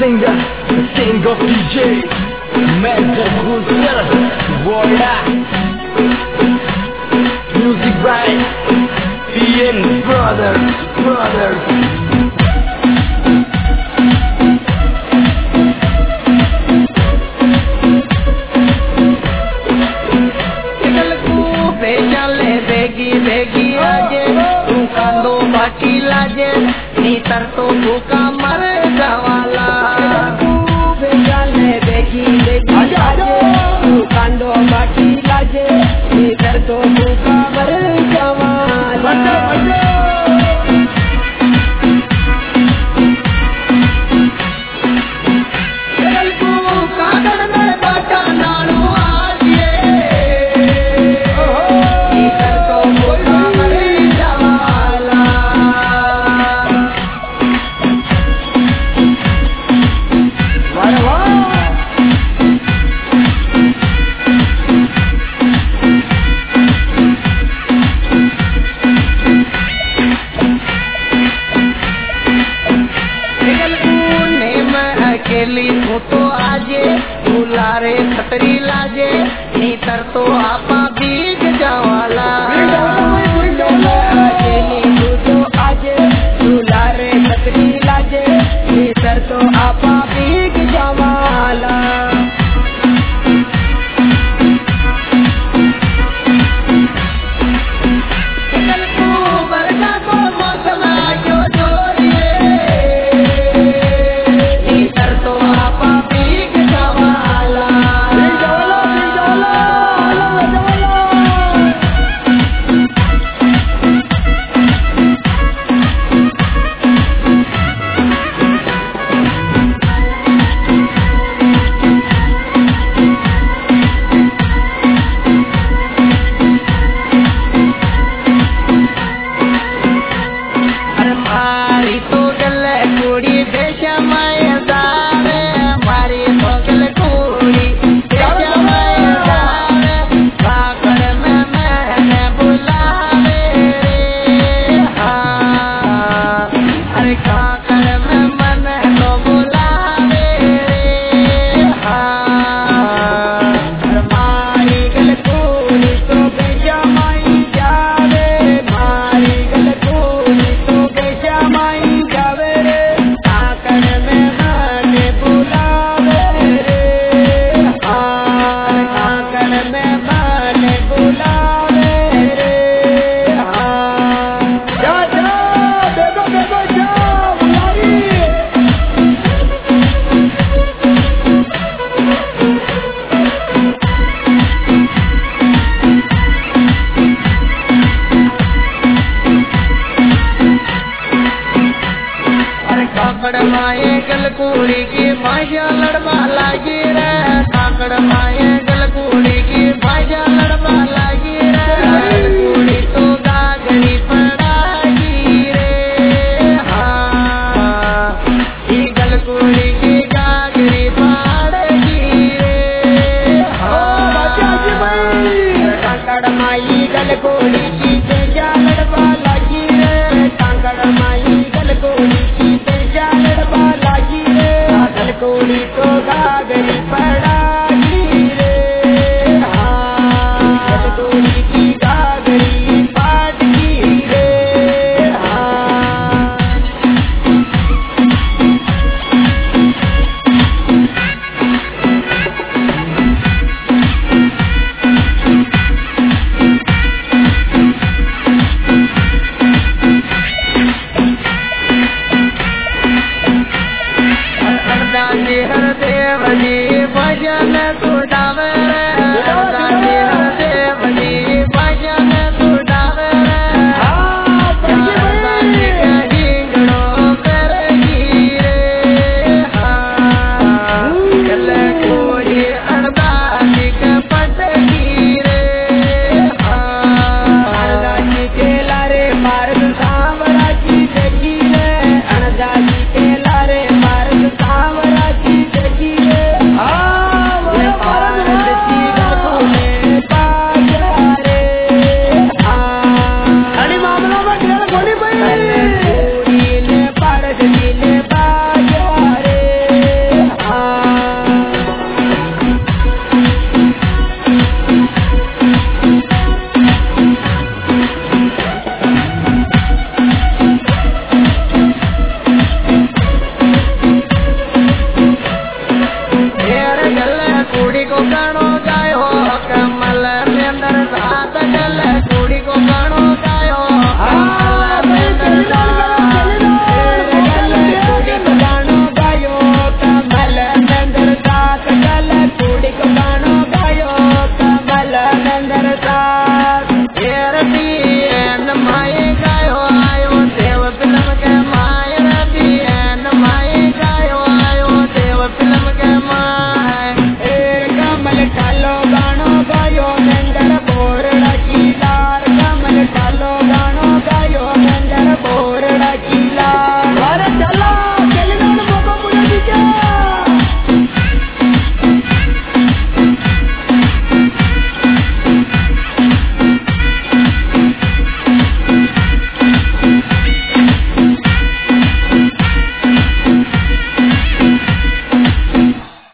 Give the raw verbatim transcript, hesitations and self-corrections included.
singer, the king of D J, Mentor Cruiser, Voya, music by P M Brothers, Brothers. लाजे नीतर तो भूखा मर जावाला बेगी बेगी लाजे तू कांदो बाटी लाजे नीतर तो भूखा मर जावाला तो आजे बुलारे छतरी लाजे नीतर तो आपा बीग जावाला तो आजे बुलारे छतरी लाजे नीतर तो आपा बीग जावाला काकड़ माए गलकुड़ी की भाषा लड़वा लागी रे काकड़ माए गलकुड़ी की भाषा